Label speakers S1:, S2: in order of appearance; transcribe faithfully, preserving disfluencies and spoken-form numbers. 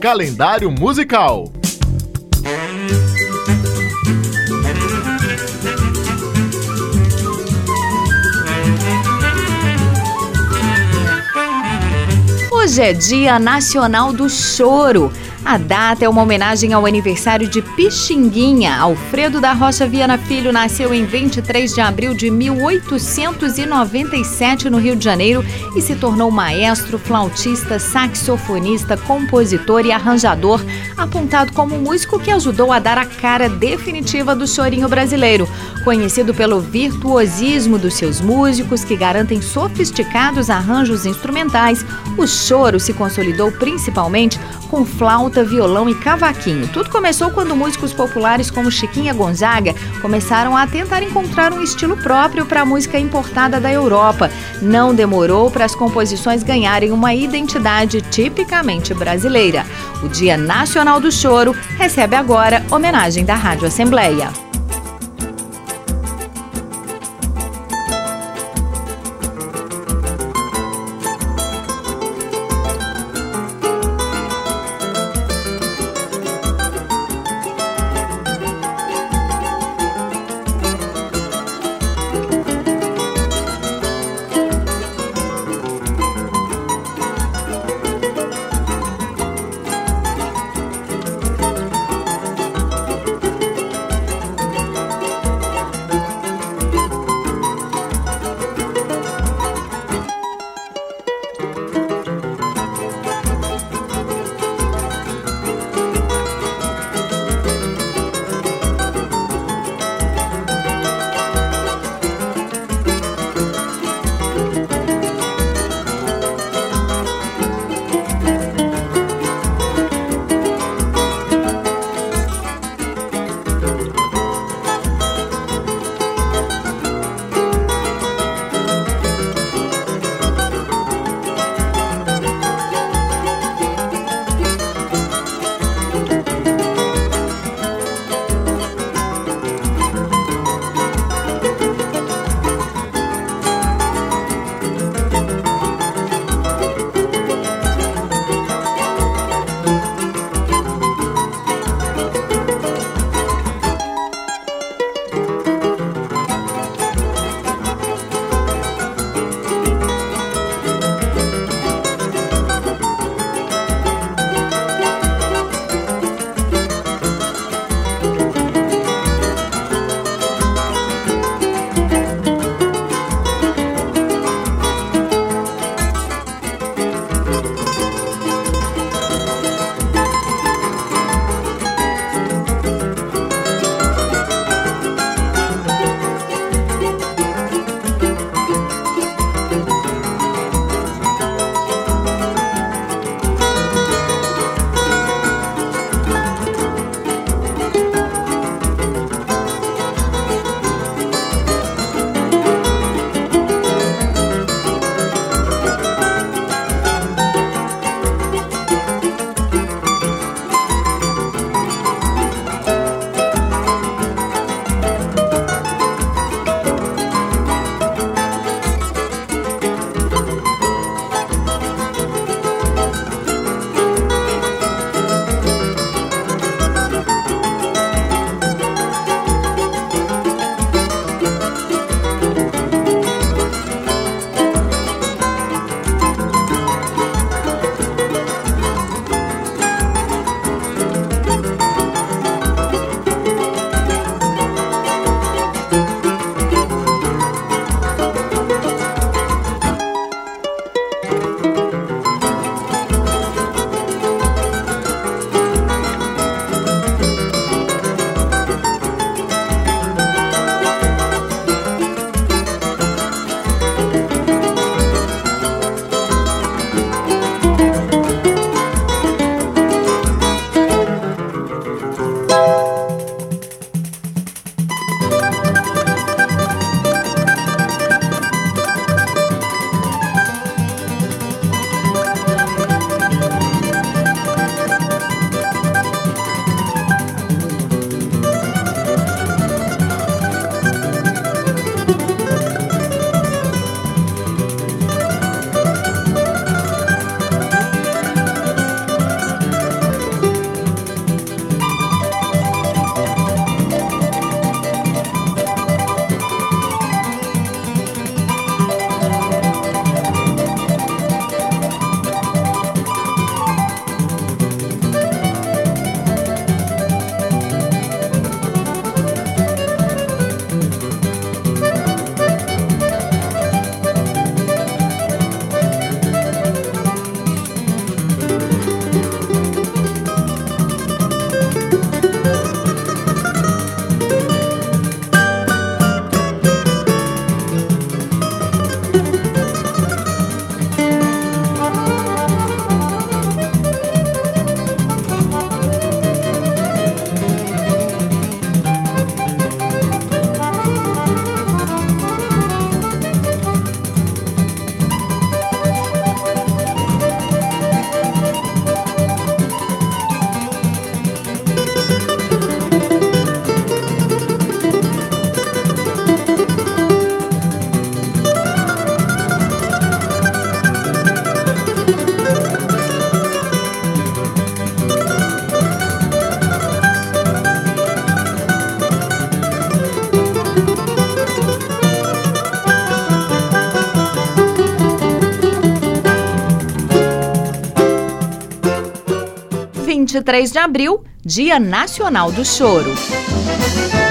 S1: calendário musical.
S2: Hoje é Dia Nacional do Choro. A data é uma homenagem ao aniversário de Pixinguinha. Alfredo da Rocha Viana Filho nasceu em vinte e três de abril de mil oitocentos e noventa e sete no Rio de Janeiro e se tornou maestro, flautista, saxofonista, compositor e arranjador, apontado como músico que ajudou a dar a cara definitiva do chorinho brasileiro. Conhecido pelo virtuosismo dos seus músicos, que garantem sofisticados arranjos instrumentais, o choro se consolidou principalmente com flauta, violão e cavaquinho. Tudo começou quando músicos populares como Chiquinha Gonzaga começaram a tentar encontrar um estilo próprio para a música importada da Europa. Não demorou para as composições ganharem uma identidade tipicamente brasileira. O Dia Nacional do Choro recebe agora homenagem da Rádio Assembleia. vinte e três de abril, Dia Nacional do Choro.